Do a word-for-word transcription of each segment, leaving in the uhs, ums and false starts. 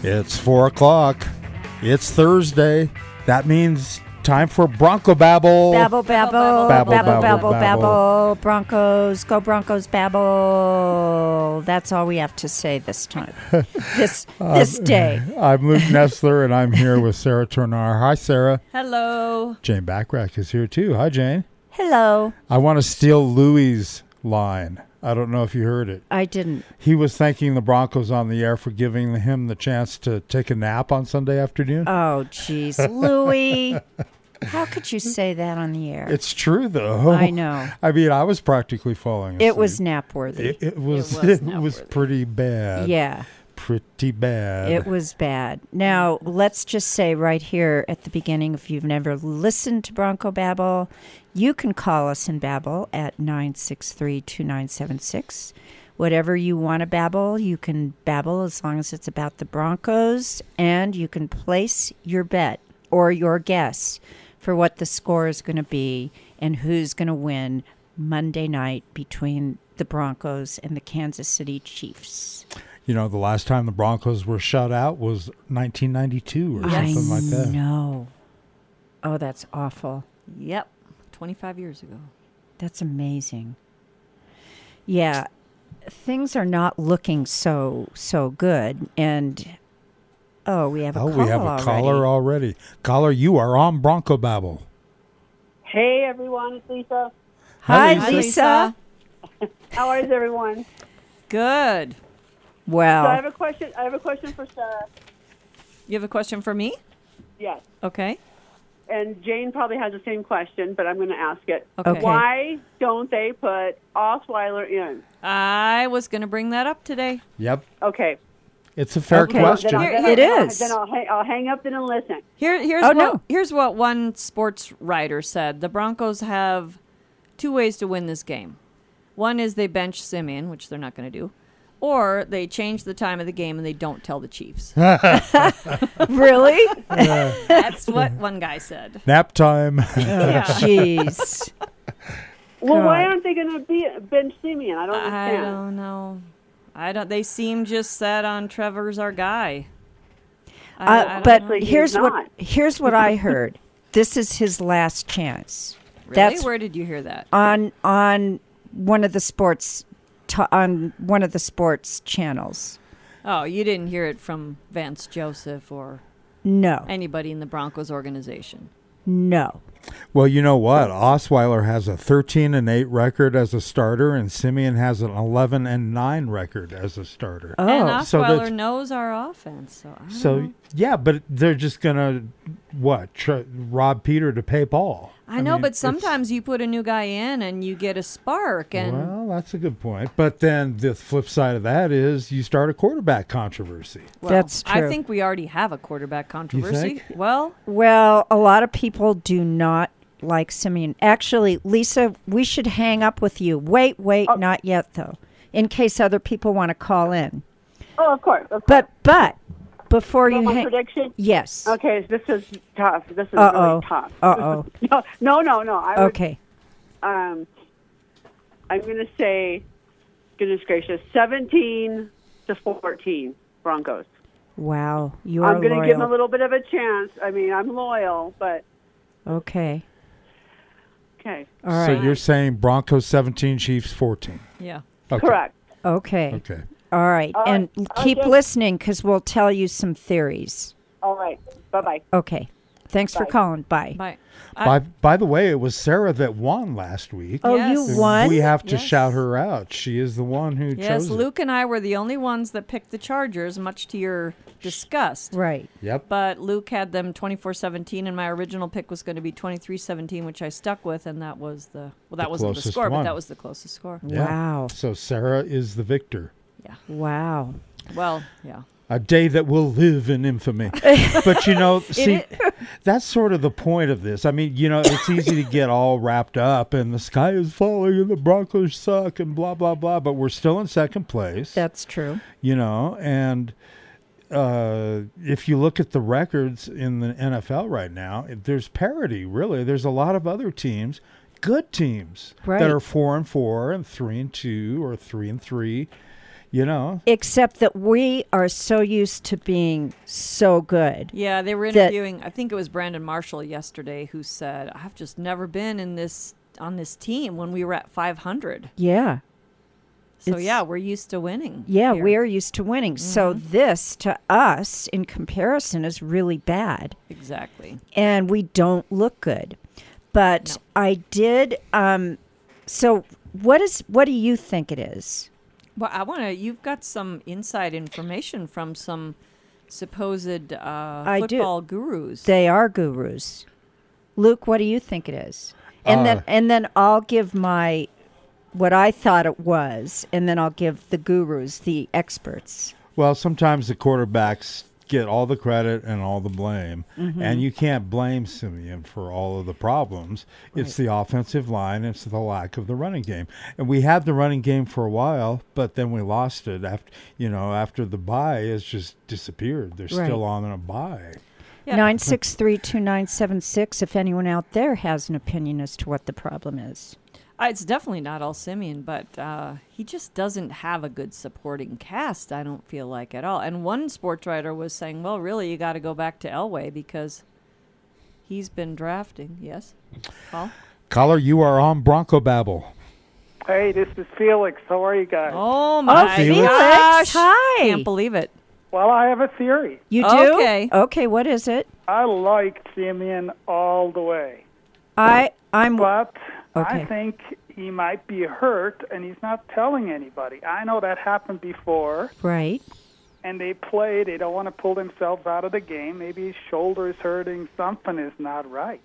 It's four o'clock. It's Thursday. That means time for Bronco Babble. Babble, babble, Babble, babble, babble, babble, babble, babble. Broncos, go Broncos, babble. That's all we have to say this time. This this day. I'm Luke Nestler, and I'm here with Sarah Tornar. Hi, Sarah. Hello. Jane Backrack is here, too. Hi, Jane. Hello. I want to steal Louie's line. I don't know if you heard it. I didn't. He was thanking the Broncos on the air for giving him the chance to take a nap on Sunday afternoon. Oh, jeez. Louie. How could you say that on the air? It's true, though. I know. I mean, I was practically falling asleep. It was nap-worthy. It, it was. It was It was nap-worthy. pretty bad. Yeah. Pretty bad. It was bad. Now, let's just say right here at the beginning, if you've never listened to Bronco Babble, you can call us and babble at nine six three, two nine seven six. Whatever you want to babble, you can babble as long as it's about the Broncos, and you can place your bet or your guess for what the score is going to be and who's going to win Monday night between the Broncos and the Kansas City Chiefs. You know, the last time the Broncos were shut out was nineteen ninety-two or Yes. something like that. I know. Oh, that's awful. Yep. twenty-five years ago. That's amazing. Yeah, things are not looking so so good, and oh, we have a Oh, call we have a already. caller already. Caller, you are on Bronco Babble. Hey everyone, it's Lisa. Hi, Hi, Lisa. Lisa. How is everyone? Good. So I have Well, a question. I have a question for Sarah. You have a question for me? Yes, Okay. and Jane probably has the same question, but I'm going to ask it. Okay. Okay. Why don't they put Osweiler in? I was going to bring that up today. Yep. Okay. It's a fair Okay. question. Then I'll, Here- then it I'll, is. Then I'll, hang, I'll hang up then and listen. Here, here's Oh, what no. here's what one sports writer said. The Broncos have two ways to win this game. One is they bench Simeon, which they're not going to do, or they change the time of the game and they don't tell the Chiefs. really? That's what one guy said. Nap time. Yeah. Jeez. Well, God. why aren't they going to be bench Simeon? I don't I understand. don't know. I don't. They seem just set on Trevor's our guy. I- I Uh, don't but know. He's here's what not. here's what I heard. This is his last chance. Really? That's Where did you hear that? on on one of the sports t- on one of the sports channels. Oh, you didn't hear it from Vance Joseph or No, anybody in the Broncos organization. no. Well, you know what? Osweiler has a thirteen and eight record as a starter, and Simeon has an eleven and nine record as a starter. Oh, and so Osweiler that's- knows our offense. So, I don't So know. yeah, but they're just gonna what? Tr- rob Peter to pay Paul. I know, mean, but it's- sometimes you put a new guy in and you get a spark. And Well, that's a good point. But then the flip side of that is you start a quarterback controversy. well, That's I true. think we already have a quarterback controversy. think? Well, Well, a lot of people do not like Simeon. Actually, Lisa, we should hang up with you. Wait, wait, Oh. not yet, though, in case other people want to call in. Oh, of course. Of course. But, but, before So you my hang... prediction? Yes. Okay, this is tough. This is Uh-oh. really tough. Uh-oh. no, no, no, no. I would, Okay. um, I'm going to say, goodness gracious, seventeen to fourteen Broncos. Wow. You are I'm going loyal. to give them a little bit of a chance. I mean, I'm loyal, but Okay. okay. All right. So you're saying Broncos seventeen, Chiefs fourteen. yeah. Okay. Correct. Okay. Okay. All right. All And right. keep Okay. listening because we'll tell you some theories. All right. Bye-bye. Okay. Thanks for Bye. calling. Bye. Bye. I- By by the way, it was Sarah that won last week. Oh, Yes. you won? We have to Yes. shout her out. She is the one who yes, chose it. Luke and I were the only ones that picked the Chargers, much to your disgust. Right. Yep. But Luke had them twenty-four seventeen, and my original pick was going to be twenty-three seventeen, which I stuck with, and that was the well, that The wasn't the closest score, one. but that was the closest score. Yeah. Wow. So Sarah is the victor. Wow. Well, yeah. A day that will live in infamy. But, you know, see, that's sort of the point of this. I mean, you know, it's easy to get all wrapped up and the sky is falling and the Broncos suck and blah, blah, blah. But we're still in second place, That's true. you know, and uh, if you look at the records in the N F L right now, there's parity, really. There's a lot of other teams, good teams, Right. that are four and four and three and two or three and three. you know. Except that we are so used to being so good. Yeah, they were That- interviewing, I think it was Brandon Marshall yesterday, who said, I've just never been in this on this team when we were at five hundred. Yeah. So, It's- yeah, we're used to winning. Yeah, here. we're used to winning. So this, to us, in comparison, is really bad. Exactly. And we don't look good. But I did... Um, so what is? What do you think it is? Well, I want to, you've got some inside information from some supposed uh, I do. football gurus. They are gurus. Luke, what do you think it is? And Uh, then and then I'll give my what I thought it was, and then I'll give the gurus, the experts. Well, sometimes the quarterbacks get all the credit and all the blame, Mm-hmm. and you can't blame Simeon for all of the problems. It's the offensive line, it's the lack of the running game, and we had the running game for a while, but then we lost it after you know after the bye. It's just disappeared. They're Right. still on a bye. Yeah. Nine six three two nine seven six. If anyone out there has an opinion as to what the problem is. Uh, It's definitely not all Simeon, but uh, he just doesn't have a good supporting cast, I don't feel like, at all. And one sports writer was saying, well, really, you got to go back to Elway because he's been drafting. Yes? Paul? Caller, you are on Bronco Babble. Hey, this is Felix. How are you guys? Oh, my Felix. gosh. Hi. Can't believe it. Well, I have a theory. You do? Okay. Okay, what is it? I like Simeon all the way. I I'm But Okay. I think he might be hurt, and he's not telling anybody. I know that happened before, right. and they play. They don't want to pull themselves out of the game. Maybe his shoulder is hurting. Something is not right.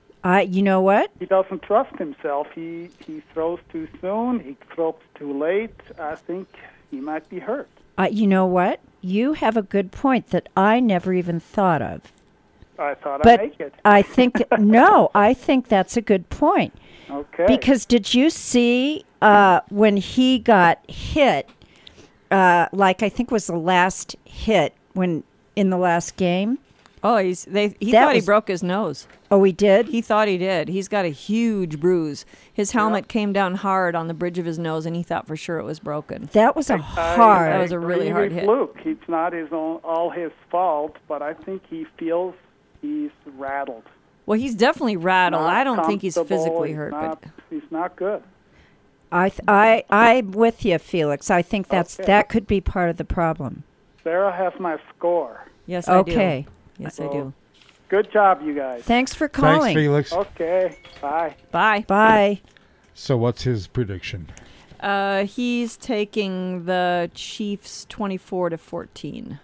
I you know what? He doesn't trust himself. He, he throws too soon. He throws too late. I think he might be hurt. Uh, you know what? You have a good point that I never even thought of. I thought But I'd make it. I think no, I think that's a good point. Okay. Because did you see uh, when he got hit? Uh, like I think was the last hit when in the last game. Oh, he's they. He That thought was- he broke his nose. Oh, he did. He thought he did. He's got a huge bruise. His helmet came down hard on the bridge of his nose, and he thought for sure it was broken. That was a I- hard. I That was a really agree hard with hit. Luke, it's not his own, all his fault, but I think he feels he's rattled. Well, he's definitely rattled. Not I don't think he's comfortable, physically he's hurt, Not, but he's not good. I th- I I'm with you, Felix. I think that's Okay. that could be part of the problem. Sarah has my score. yes, I do. Okay. Yes, I So- do. Good job, you guys. Thanks for Thanks, calling. Felix. Okay, bye. Bye. Bye. So, what's his prediction? Uh, he's taking the Chiefs twenty-four to fourteen.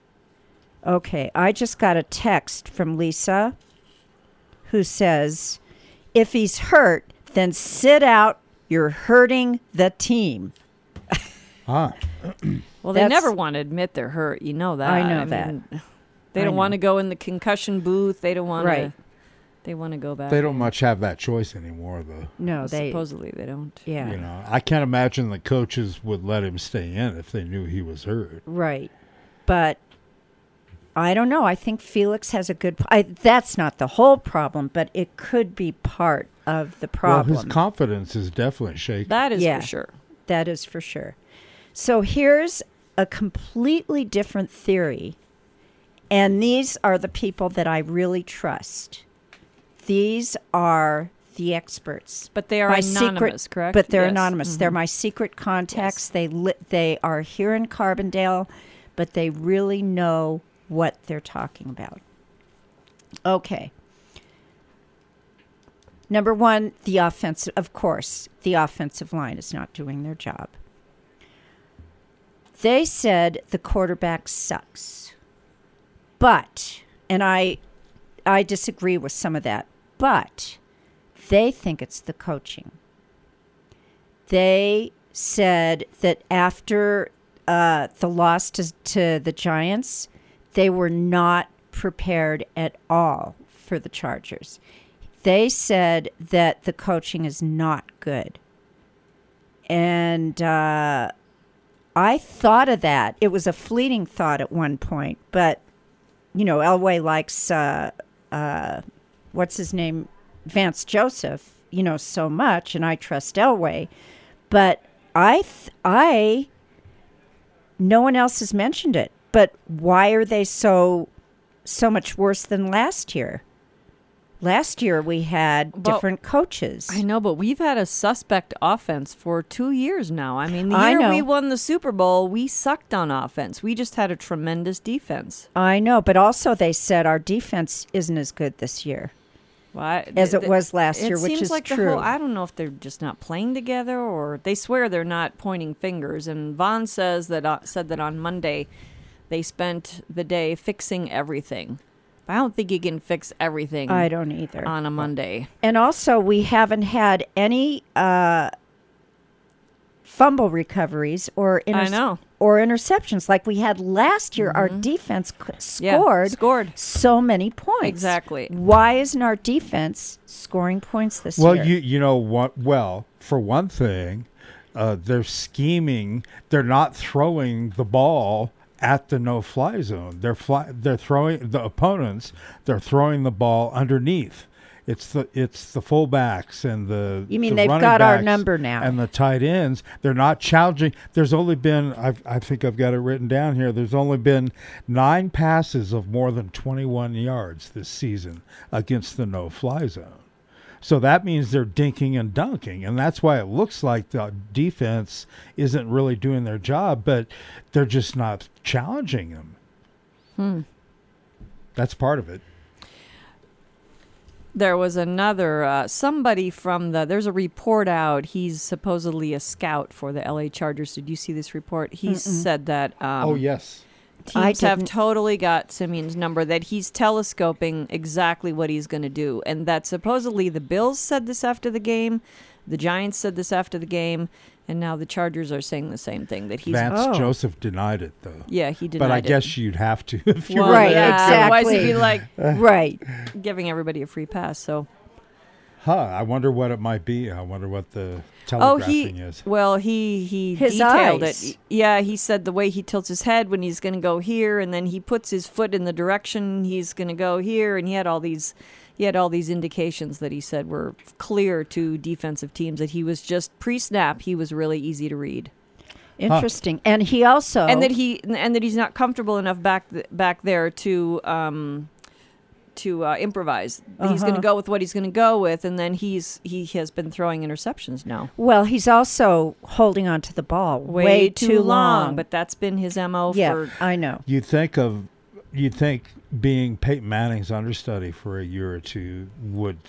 Okay, I just got a text from Lisa who says, if he's hurt, then sit out. You're hurting the team. Ah, Well, they That's- never want to admit they're hurt. You know that. I know that. mean, they I don't know. want to go in the concussion booth. They don't want Right. to. They want to go back. they don't much have that choice anymore, though. No, they. Supposedly they don't. Yeah. You know, I can't imagine the coaches would let him stay in if they knew he was hurt. Right. But I don't know. I think Felix has a good. I, that's not the whole problem, but it could be part of the problem. Well, his confidence is definitely shaken. That is Yeah. for sure. That is for sure. So here's a completely different theory. And these are the people that I really trust. These are the experts. But they are My anonymous, secret, correct? But they're Yes. anonymous. Mhm. They're my secret contacts. Yes. They li- they are here in Carbondale, but they really know what they're talking about. Okay. Number one, the offensive, of course, the offensive line is not doing their job. They said the quarterback sucks. But, and I I disagree with some of that, but they think it's the coaching. They said that after uh, the loss to, to the Giants, they were not prepared at all for the Chargers. They said that the coaching is not good. And uh, I thought of that. It was a fleeting thought at one point, but, you know, Elway likes, uh, uh, what's his name, Vance Joseph, you know, so much, and I trust Elway. But I, th- I no one else has mentioned it. But why are they so so much worse than last year? Last year we had Well, different coaches. I know, but we've had a suspect offense for two years now. I mean, the I year know. we won the Super Bowl, we sucked on offense. We just had a tremendous defense. I know, but also they said our defense isn't as good this year Why? as it th- was last it year, which seems is like true. The whole, I don't know if they're just not playing together, or they swear they're not pointing fingers. And Vaughn says that uh, said that on Monday they spent the day fixing everything. But I don't think you can fix everything I don't either. on a Monday. And also, we haven't had any uh, fumble recoveries or inter- I know. or interceptions like we had last year. Our defense c- Yeah, scored scored. so many points. Exactly. Why isn't our defense scoring points this Well, year? you you know what? Well, for one thing, uh, they're scheming. They're not throwing the ball at the no-fly zone. They're fly, They're throwing the opponents. They're throwing the ball underneath. It's the it's the fullbacks and the You mean the they've running got our backs number now. and the tight ends. They're not challenging. There's only been I've, I think I've got it written down here. There's only been nine passes of more than twenty-one yards this season against the no-fly zone. So that means they're dinking and dunking, and that's why it looks like the defense isn't really doing their job, but they're just not challenging them. Hmm. That's part of it. There was another, uh, somebody from the, there's a report out. He's supposedly a scout for the L A Chargers. Did you see this report? He said that um, oh, yes. I teams have didn't. totally got Simeon's number, that he's telescoping exactly what he's going to do. And that supposedly the Bills said this after the game, the Giants said this after the game, and now the Chargers are saying the same thing, that he's... Vance Oh. Joseph denied it, though. Yeah, he denied But I it. guess you'd have to if you Well, were Right, the head yeah, coach. otherwise he'd exactly. be like right. giving everybody a free pass, so... Huh, I wonder what it might be. I wonder what the Oh, telegraphing he is. well, he he His detailed eyes. it. Yeah, he said the way he tilts his head when he's going to go here, and then he puts his foot in the direction he's going to go here, and he had all these he had all these indications that he said were clear to defensive teams that he was just pre-snap. He was really easy to read, Interesting. And he also and that he and that he's not comfortable enough back th- back there to. Um, to uh, improvise. He's going Uh-huh. to go with what he's going to go with, and then he's he has been throwing interceptions now. well, he's also holding on to the ball way, Way, too long, but that's been his M O yeah, for I know. You'd think of, you'd think being Peyton Manning's understudy for a year or two would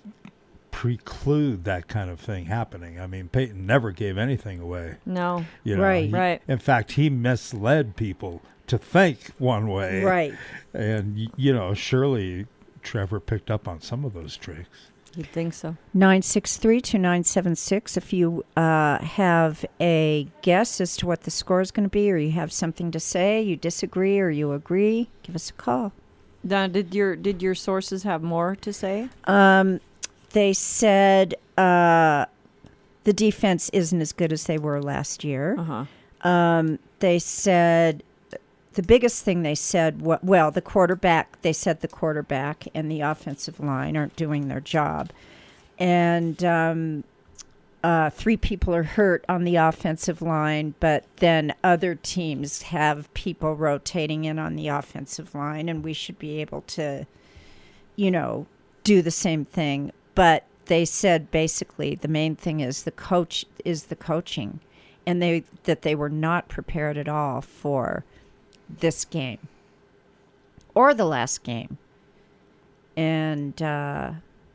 preclude that kind of thing happening. I mean, Peyton never gave anything away. no. You know, Right. he- Right. In fact, he misled people to think one way. Right. And, y- you know, surely Trevor picked up on some of those tricks. You'd think so. nine six three, two nine seven six. If you uh, have a guess as to what the score is going to be, or you have something to say, you disagree or you agree, give us a call. Now, did your did your sources have more to say? Um, they said uh, the defense isn't as good as they were last year. Uh huh. Um, they said the biggest thing they said, wa- well, the quarterback, they said the quarterback and the offensive line aren't doing their job. And um, uh, three people are hurt on the offensive line, but then other teams have people rotating in on the offensive line, and we should be able to, you know, do the same thing. But they said basically the main thing is the coach is the coaching, and they that they were not prepared at all for this game or the last game. And uh,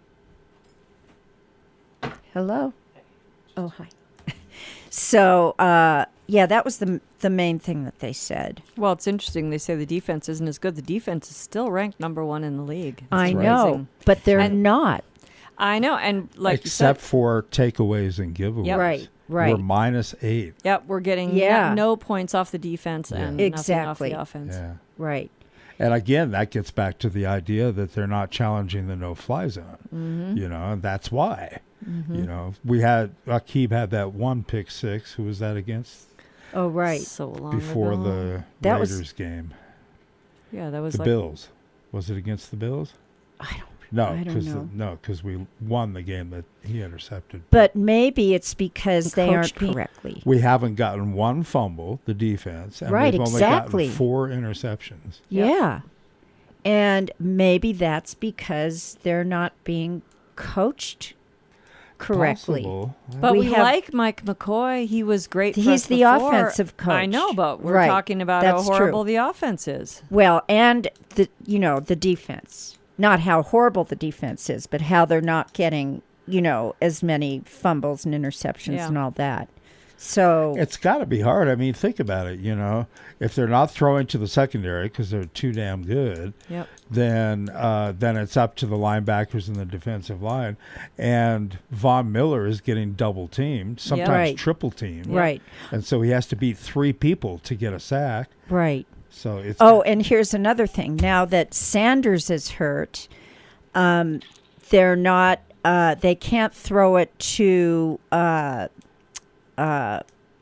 hello. Oh, hi. So, uh, yeah, that was the the main thing that they said. Well, it's interesting. They say the defense isn't as good. The defense is still ranked number one in the league. It's I amazing. know, but they're And- not. I know, and like Except you said, for takeaways and giveaways. Yep. Right, right. We're minus eight. yep, we're getting Yeah. no, no points off the defense Yeah. and Exactly. nothing off the offense. Yeah. Right. And again, that gets back to the idea that they're not challenging the no-fly zone. Mm-hmm. You know, and that's why. Mm-hmm. You know, we had Akib had that one pick six. Who was that against? Oh, right. So long Before ago. the That was- Raiders game. yeah, that was The like Bills. Was it against the Bills? I don't No, I don't because know. no, because we won the game that he intercepted. But maybe it's because they aren't Coached correctly. We haven't gotten one fumble, the defense, and Right, we've only exactly. gotten four interceptions. Yeah. And maybe that's because they're not being coached correctly. Possible. But We we, have- like Mike McCoy. He was great. For He's us the before. offensive coach. I know, but we're Right. talking about That's how horrible true. the offense is. Well, and the you know, the defense. Not how horrible the defense is, but how they're not getting, you know, as many fumbles and interceptions Yeah. and all that. So It's got to be hard. I mean, think about it. You know, if they're not throwing to the secondary because they're too damn good, Yep. then uh, then it's up to the linebackers and the defensive line. And Von Miller is getting double teamed, sometimes Right. triple teamed, right, and so he has to beat three people to get a sack. right. So it's Oh, and here's another thing. Now that Sanders is hurt, um, they're not. Uh, they can't throw it to uh, uh,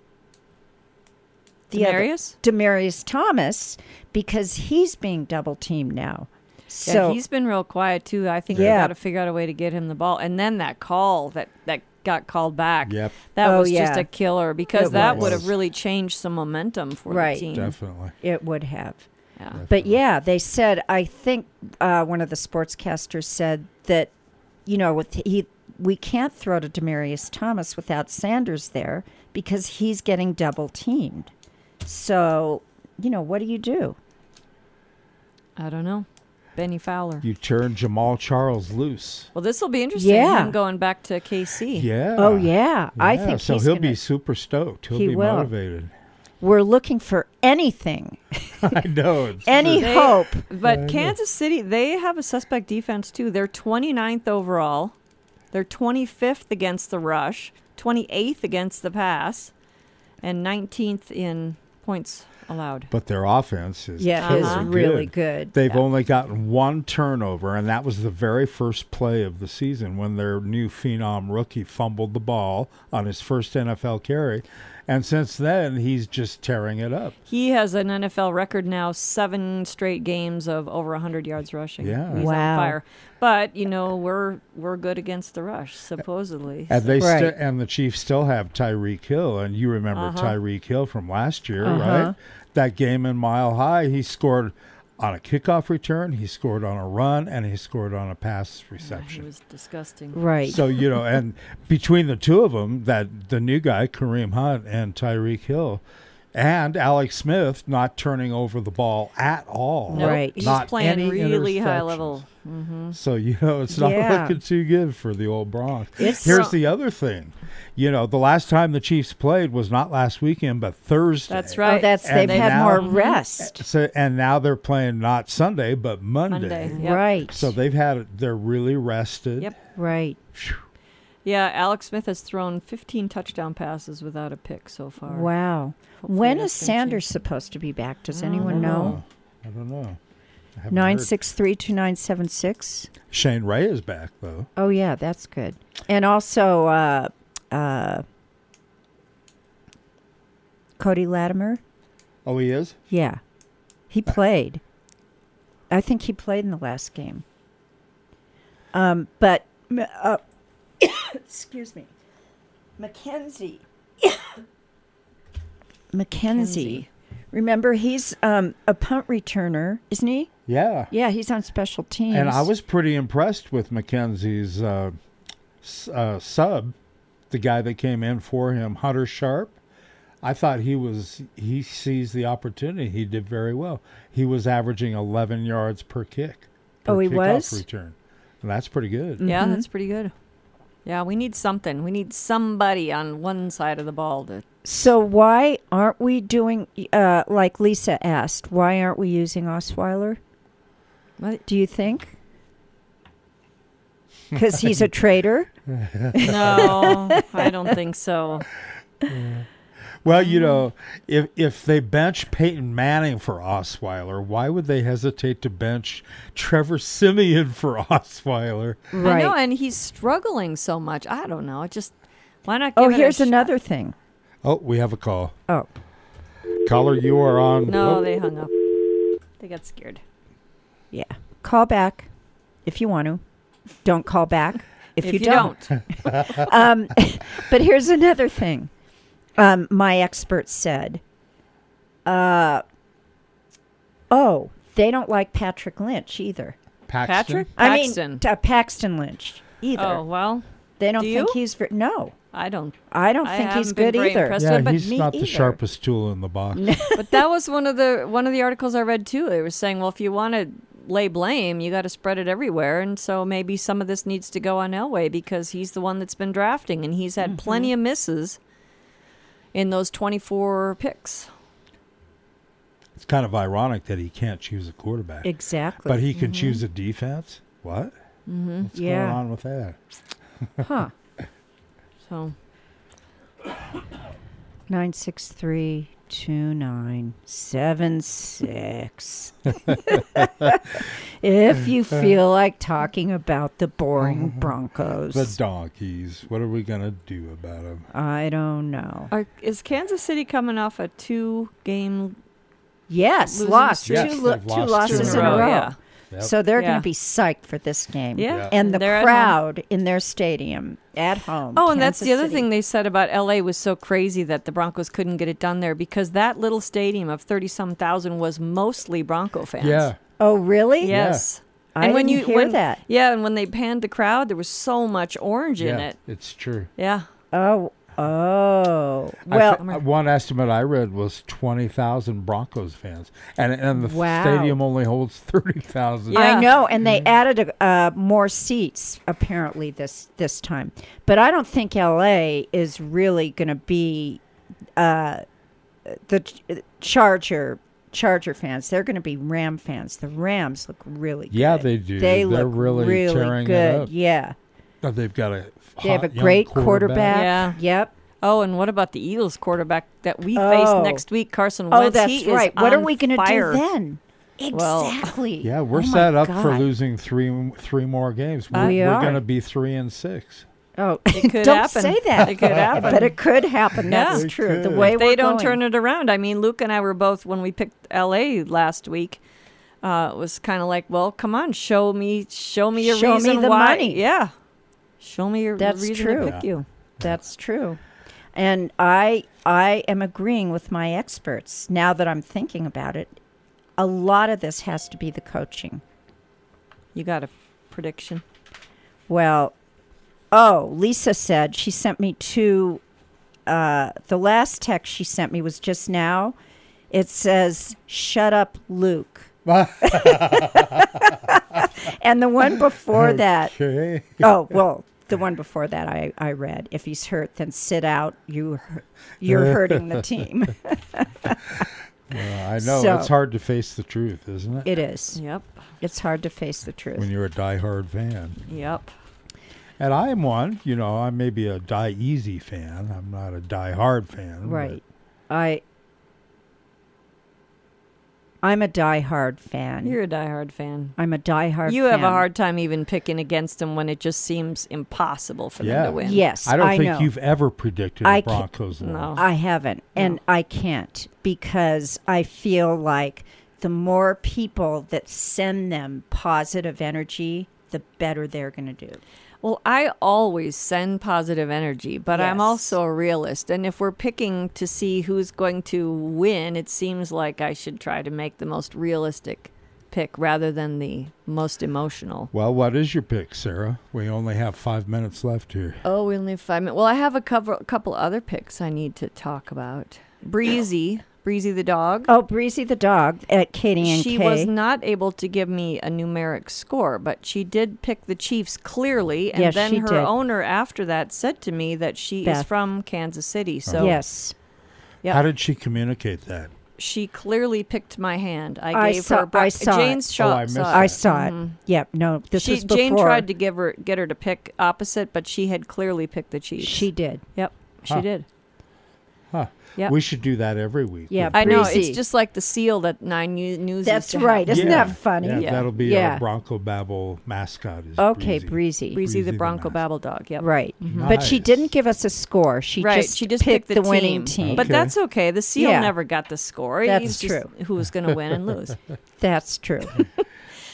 the other- Demarius? Demarius Thomas, because he's being double teamed now. So Yeah, he's been real quiet too. I think Yeah. they got to figure out a way to get him the ball. And then that call that that got called back. Yep, That Oh, was just yeah. a killer because It that was. would have really changed some momentum for Right. the team. definitely. it would have. Yeah. But yeah, they said. I think uh, one of the sportscasters said that, you know, with he we can't throw to Demarius Thomas without Sanders there because he's getting double teamed. So, you know, what do you do? I don't know. Benny Fowler. You turn Jamal Charles loose. Well, this will be interesting. Yeah. Him going back to K C. Yeah. Oh yeah, I Yeah, think so. he's He'll gonna, be super stoked. He'll He be will. motivated. We're looking for anything, I know. It's any true. They- hope. But Kansas City, they have a suspect defense too. They're twenty-ninth overall. They're twenty-fifth against the rush, twenty-eighth against the pass, and nineteenth in points allowed. But their offense is Yeah, killer Uh-huh. is really good. They've Yeah. only gotten one turnover, and that was the very first play of the season when their new phenom rookie fumbled the ball on his first N F L carry. And since then, he's just tearing it up. He has an N F L record now, seven straight games of over one hundred yards rushing. Yeah. He's Wow. on fire. But, you know, we're we're good against the rush, supposedly. And they Right. sti- and the Chiefs still have Tyreek Hill, and you remember Uh-huh. Tyreek Hill from last year, Uh-huh. right? That game in Mile High, he scored on a kickoff return, he scored on a run, and he scored on a pass He reception. was disgusting. Right. So, you know, and between the two of them, that the new guy, Kareem Hunt and Tyreek Hill, and Alex Smith not turning over the ball at all. Nope. Right. He's Not playing any really high interceptions. level. Mm-hmm. So, you know, it's not Yeah. looking too good for the old Bronx. It's Here's the other thing. You know, the last time the Chiefs played was not last weekend, but Thursday. That's right. Oh, that's And they've had now- more rest. So, and now they're playing not Sunday, but Monday. Monday. Yep. Right. So they've had, they're really rested. Yep. right. Yeah, Alex Smith has thrown fifteen touchdown passes without a pick so far. Wow. Hopefully When that's is gonna Sanders change. supposed to be back? Does I don't anyone know? I don't know. I haven't Nine heard. six three two nine seven six. Shane Ray is back, though. Oh yeah, that's good. And also, uh, uh, Cody Latimer. Oh, he is? Yeah, he played. I think he played in the last game. Um, but m- uh, excuse me, Mackenzie. Mackenzie. Remember, he's um, a punt returner, isn't he? Yeah. Yeah, he's on special teams. And I was pretty impressed with Mackenzie's uh, s- uh, sub, the guy that came in for him, Hunter Sharp. I thought he was, he sees the opportunity. He did very well. He was averaging eleven yards per kick. Per Oh, he kickoff was? return. And that's pretty good. Yeah, Mhm. that's pretty good. Yeah, we need something. We need somebody on one side of the ball to. So why aren't we doing, uh, like Lisa asked, why aren't we using Osweiler? What? Do you think? Because he's a traitor? No, I don't think so. Well, you know, if if they bench Peyton Manning for Osweiler, why would they hesitate to bench Trevor Simeon for Osweiler? Right. I know, and he's struggling so much. I don't know. It just why not? Give Oh, it a here's shot? another thing. Oh, we have a call. Oh, Caller, you are on. No, oh, they hung up. They got scared. yeah. Call back if you want to. don't call back if, If you, you don't. um, but here's another thing. Um, my expert said, uh, oh, they don't like Patrick Lynch either. Paxton? Patrick? I Paxton. mean, uh, Paxton Lynch either. Oh, well, they don't do think you? he's ver- no. I don't. I don't I think he's haven't been good very either. impressed Yeah, with, but he's me not the either. sharpest tool in the box. But that was one of the one of the articles I read too. They were saying, well, if you want to lay blame, you got to spread it everywhere, and so maybe some of this needs to go on Elway because he's the one that's been drafting, and he's had Mm-hmm. plenty of misses in those twenty-four picks. It's kind of ironic that he can't choose a quarterback, Exactly. but he can choose a defense. What? Mm-hmm. What's Yeah. going on with that? huh. So Nine six three two nine seven six. If you feel like talking about the boring Broncos, The donkeys. What are we gonna do about them? I don't know. are, is Kansas City coming off a two-game Yes, Losing lost streak? two, Yes, lo- they've two lost two losses in in a a row. row. Yeah. Yep. So they're Yeah. going to be psyched for this game. Yeah. Yeah. And the They're at home. crowd in their stadium at home. Oh, and that's Kansas the other City. thing they said about L A was so crazy that the Broncos couldn't get it done there because that little stadium of thirty-some thousand was mostly Bronco fans. Yeah. Oh, really? Yes. I and when didn't you hear when, that. Yeah, and when they panned the crowd, there was so much orange in Yeah, it. it's true. Yeah. Oh, oh. I Well, thi- one estimate I read was twenty thousand Broncos fans, and and the Wow. stadium only holds thirty thousand. Yeah. I know, and they added a, uh, more seats apparently this this time. But I don't think L A is really going to be uh, the Ch- Charger Charger fans. They're going to be Ram fans. The Rams look really good. Yeah, they do. They They're look really really tearing it good. up. Yeah, Oh, they've got a they have a hot young great quarterback. Yeah. Yep. Oh, and what about the Eagles quarterback that we Oh. face next week, Carson Oh, Wentz? that's he right. Is What are on we going to do fire. then? Well, Exactly. Yeah, we're Oh, my set up for God. losing three three more games. We're, We we're are. going to be three and six. Oh, It could don't happen. say that. It could happen. But it could happen. Yeah. That's It true. The could. way If we're they don't going. turn it around. I mean, Luke and I were both when we picked L A last week. Uh, it was kind of like, well, come on, show me, show me a Show me reason the why. money. Yeah, show me your That's reason true. to pick you. That's true. And I I am agreeing with my experts now that I'm thinking about it. A lot of this has to be the coaching. You got a prediction? Well, oh, Lisa said she sent me two. Uh, the last text she sent me was just now. It says, "Shut up, Luke." And the one before that, Okay. oh well, the one before that I, I read. If he's hurt, then sit out. You hu- you're hurting the team. Well, I know So- it's hard to face the truth, isn't it? It is. Yep. It's hard to face the truth. When you're a diehard fan, Yep. and I am one. You know, I'm maybe a die easy fan. I'm not a diehard fan. but- Right. I I'm a diehard fan. You're a diehard fan. I'm a diehard You have a fan. hard time even picking against them when it just seems impossible for Yeah. them to win. Yes, I don't think know. you've ever predicted I a ca- Broncos win. No. I haven't, and No. I can't because I feel like the more people that send them positive energy, the better they're going to do. Well, I always send positive energy, but I'm Yes. also a realist. And if we're picking to see who's going to win, it seems like I should try to make the most realistic pick rather than the most emotional. Well, what is your pick, Sarah? We only have five minutes left here. Oh, we only have five minutes. Well, I have a couple, a couple other picks I need to talk about. Breezy, Breezy the dog. Oh, Breezy the dog at Katie and She Kay. was not able to give me a numeric score, but she did pick the Chiefs clearly. And Yes, then she her did. owner after that said to me that she is Beth. from Kansas City. So Yes. yeah. How did she communicate that? she clearly picked my hand. I, I gave saw- her. Bra- I saw Jane it. Shaw Oh, I missed saw that. I saw it. Mhm. Yep. No, this she, was before. Jane tried to give her get her to pick opposite, but she had clearly picked the Chiefs. She did. Yep, she Huh. did. Huh. Yep. We should do that every week. Yeah, with I know Breezy. it's just like the seal that Nine New- News. That's used to right. Have. Isn't Yeah. that funny? Yeah, Yeah. that'll be Yeah. our Bronco Babble mascot. Is Okay, Breezy. Breezy. Breezy, the Breezy the Bronco Mask. Babble dog. Yep. Right. Mhm. But she Nice. didn't give us a score. She Right, just she just picked, picked the winning team. team. But Okay. that's okay. The seal Yeah. never got the score. That's He's just true. Who was going to win and lose? That's true.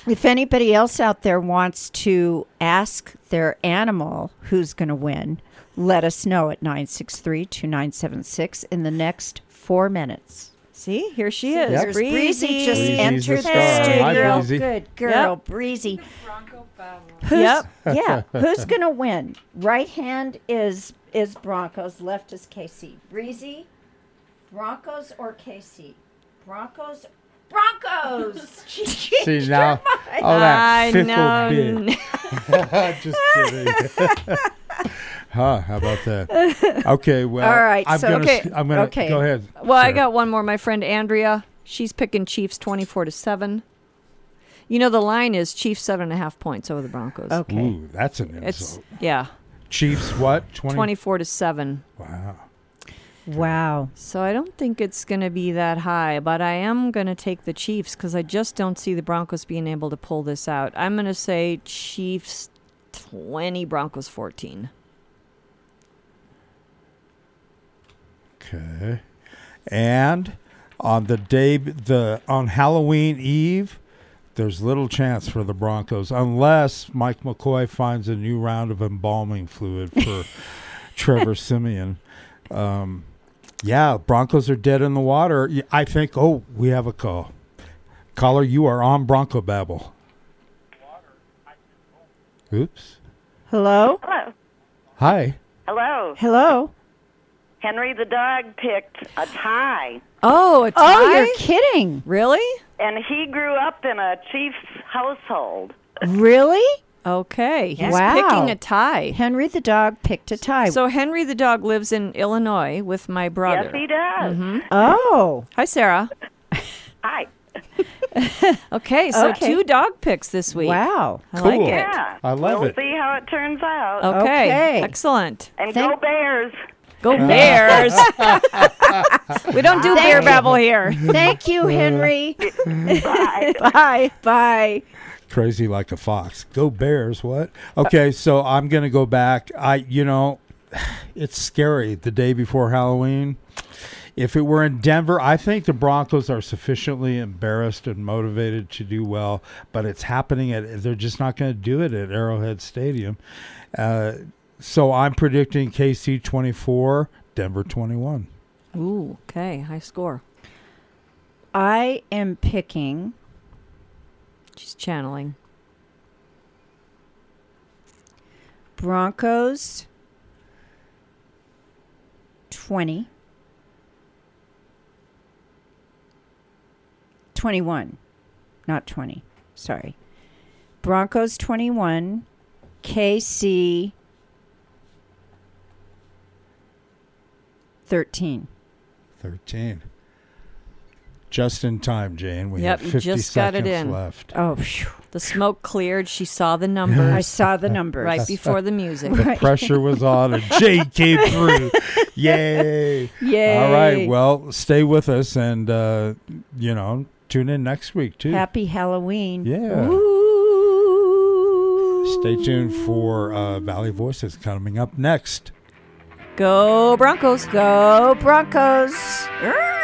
If anybody else out there wants to ask their animal who's going to win, let us know at nine six three, two nine seven six in the next four minutes. See, here she is. Yep. There's Breezy. Breezy just Breezy's entered the the, star. Hi, studio. Breezy. Good girl, Yep. Breezy. Who's, Yep. Yeah. Who's going to win? Right hand is is Broncos. Left is K C. Breezy, Broncos or K C? Broncos. Broncos. She See changed now, her mind. oh that I fickle know. bitch. Just kidding. Huh? How about that? Okay, well, All right, I'm so- gonna. Okay, sk- I'm gonna okay. go ahead. Well, I Sarah. got one more. My friend Andrea, she's picking Chiefs twenty-four to seven. You know, the line is Chiefs seven and a half points over the Broncos. Okay. Ooh, that's an It's, insult. yeah, Chiefs, what? twenty? twenty-four to seven. Wow. Wow. So I don't think it's going to be that high, but I am going to take the Chiefs because I just don't see the Broncos being able to pull this out. I'm going to say Chiefs twenty, Broncos fourteen. Okay. And on the day, the on Halloween Eve, there's little chance for the Broncos unless Mike McCoy finds a new round of embalming fluid for Trevor Siemian. Um, yeah, Broncos are dead in the water. Y- I think, oh, we have a call. Caller, you are on Bronco Babble. Oops. Hello? Hello. Hi. Hello. Hello? Henry the dog picked a tie, Oh, a tie? Oh, you're kidding. Really? and he grew up in a Chiefs household. Really? Okay. He's Wow. picking a tie. Henry the dog picked a tie. So Henry the dog lives in Illinois with my brother. Yes, he does. oh. Hi, Sarah. Hi. Okay, so Okay. two dog picks this week. Wow. I Cool. like it. Yeah. I love we'll it. see how it turns out. Okay. Okay. Excellent. And Thank- go Bears. Go Bears. We don't do bear babble here. Thank you, Henry. Bye. Bye. Bye. Crazy like a fox. Go Bears, what? Okay, so I'm going to go back. I you know, it's scary the day before Halloween. If it were in Denver, I think the Broncos are sufficiently embarrassed and motivated to do well, but it's happening at they're just not going to do it at Arrowhead Stadium. Uh, so I'm predicting K C twenty-four, Denver twenty-one. Ooh, okay. High score. I am picking She's channeling. Broncos twenty. twenty-one. Not twenty. Sorry. Broncos twenty-one. K C thirteen. thirteen. Just in time, Jane. We Yep, have you fifty just got it seconds in. left. Oh, phew. The smoke cleared. She saw the I numbers saw the numbers. right before the music. The pressure was on, and Jane came through. Yay! Yay. All right. Well, stay with us, and uh, you know, tune in next week too. Happy Halloween. Yeah. Ooh. Stay tuned for uh, Valley Voices coming up next. Go Broncos. Go Broncos. Arr!